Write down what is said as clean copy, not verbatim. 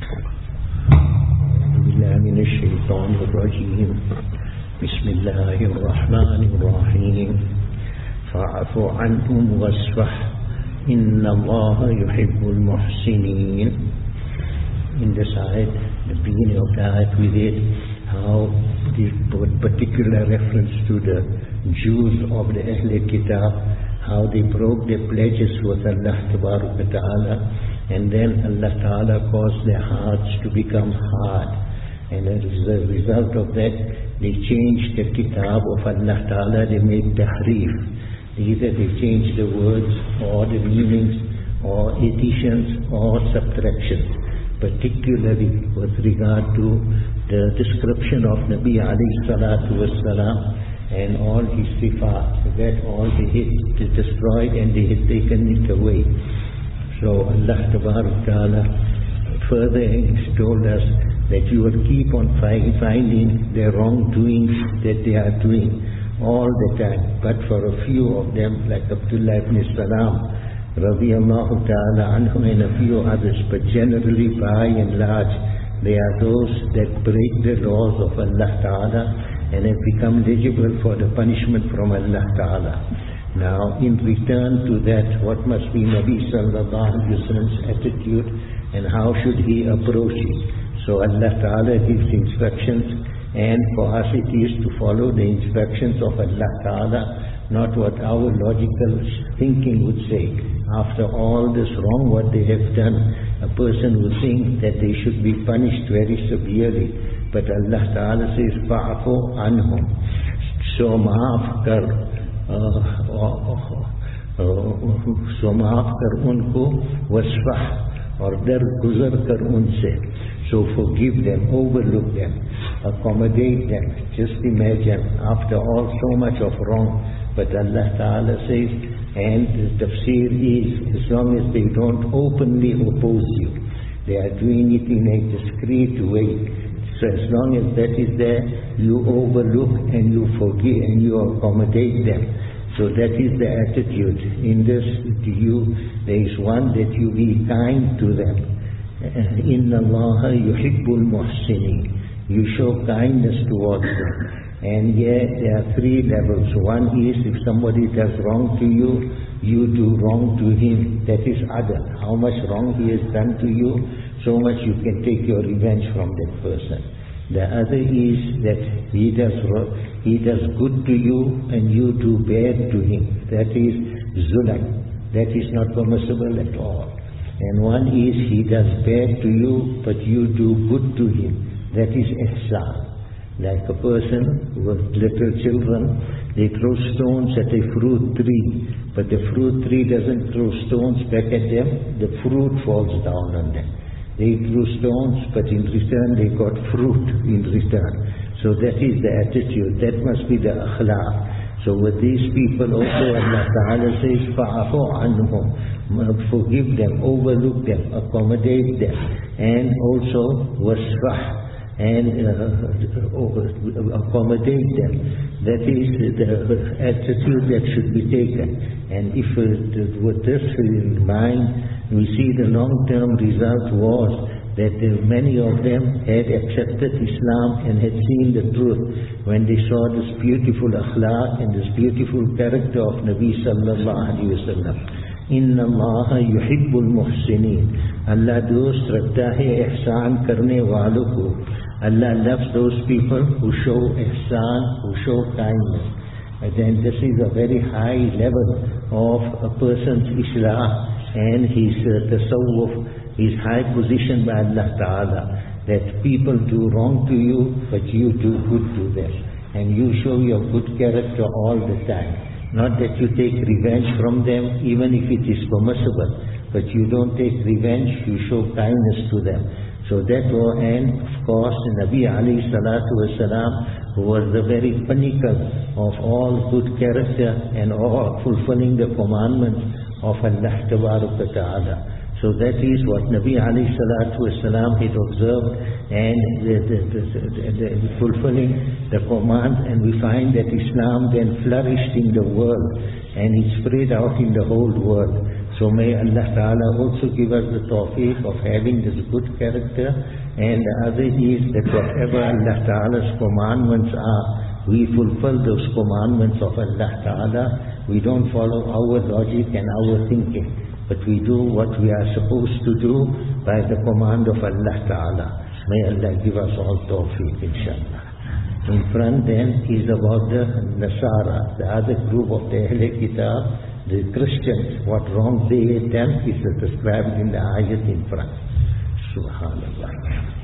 من الشيطان الرجيم بسم الله الرحمن الرحيم فاعف عنهم واصفح إن الله يحب المحسنين. In the side, the beginning of the ayat we read how the particular reference to the Jews of the Ahl Kitab, how they broke their pledges with Allah Ta'ala, and then Allah Ta'ala caused their hearts to become hard. And as a result of that, they changed the kitab of Allah Ta'ala, they made tahrif. Either they changed the words or the meanings or additions or subtractions. Particularly with regard to the description of Nabi alayhi salatu wassalam and all his sifat, that all they had destroyed and they had taken it away. So Allah Ta'ala further told us that you will keep on finding their wrongdoings that they are doing all the time. But for a few of them, like Abdullah ibn Salam, radiyallahu ta'ala anhu, and a few others, but generally by and large, they are those that break the laws of Allah Ta'ala and have become eligible for the punishment from Allah Ta'ala. Now, in return to that, what must be Nabi sallallahu alayhi wa sallam's attitude and how should he approach it? So Allah Ta'ala gives instructions, and for us it is to follow the instructions of Allah Ta'ala, not what our logical thinking would say. After all this wrong what they have done, a person would think that they should be punished very severely. But Allah Ta'ala says, fa'afu anhum. So maaf kar unko, wasfah, or darguzar kar unse. So forgive them, overlook them, accommodate them. Just imagine, after all so much of wrong, but Allah Ta'ala says, and the tafsir is, as long as they don't openly oppose you, they are doing it in a discreet way. So as long as that is there, you overlook and you forgive and you accommodate them. So that is the attitude. In this, there is one that you be kind to them. Inna Allah yuhibbul muhsinin. You show kindness towards them. And yet there are three levels. One is, if somebody does wrong to you, you do wrong to him. That is adl. How much wrong he has done to you, so much you can take your revenge from that person. The other is that he does good to you and you do bad to him. That is zulm. That is not permissible at all. And one is, he does bad to you but you do good to him. That is ihsan. Like a person with little children, they throw stones at a fruit tree, but the fruit tree doesn't throw stones back at them, the fruit falls down on them. They threw stones, but in return they got fruit in return. So that is the attitude, that must be the akhlaq. So with these people also Allah Ta'ala says, fa'afu anhum, forgive them, overlook them, accommodate them, and also wasfah, and accommodate them. That is the attitude that should be taken. And if with this in mind, we see the long-term result was that many of them had accepted Islam and had seen the truth when they saw this beautiful akhlaq and this beautiful character of Nabi sallallahu alayhi wa sallam. Inna Allah yuhibbul muhsinin. Allah dost rakhta hai ihsan karne walon ko. Allah loves those people who show ihsan, who show kindness. And then this is a very high level of a person's islah and his tasawwuf, his high position by Allah Ta'ala, that people do wrong to you but you do good to them. And you show your good character all the time. Not that you take revenge from them even if it is permissible, but you don't take revenge, you show kindness to them. So that was, and of course Nabi alayhi salatu wasalam, who was the very pinnacle of all good character and all fulfilling the commandments of Allah Ta'ala. So that is what Nabi alayhi salatu wasalam had observed, and the fulfilling the command, and we find that Islam then flourished in the world and it spread out in the whole world. So may Allah Ta'ala also give us the tawfiq of having this good character. And the other is that whatever Allah Ta'ala's commandments are, we fulfill those commandments of Allah Ta'ala. We don't follow our logic and our thinking, but we do what we are supposed to do by the command of Allah Ta'ala. May Allah give us all tawfiq, inshallah. In front then is about the Nasara, the other group of the Ahle Kitab, the Christians. What wrong they had done is described in the ayat in front. Subhanallah.